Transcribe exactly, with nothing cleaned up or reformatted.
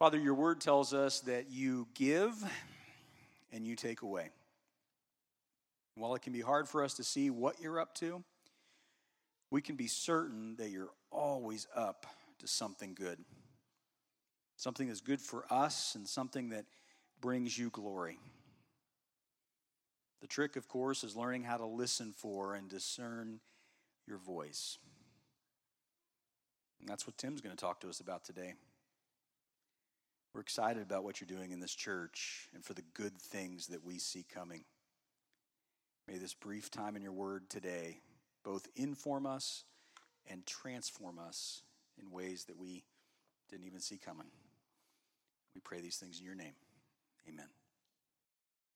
Father, your word tells us that you give and you take away. While it can be hard for us to see what you're up to, we can be certain that you're always up to something good. Something that's good for us and something that brings you glory. The trick, of course, is learning how to listen for and discern your voice. And that's what Tim's going to talk to us about today. We're excited about what you're doing in this church and for the good things that we see coming. May this brief time in your word today both inform us and transform us in ways that we didn't even see coming. We pray these things in your name. Amen.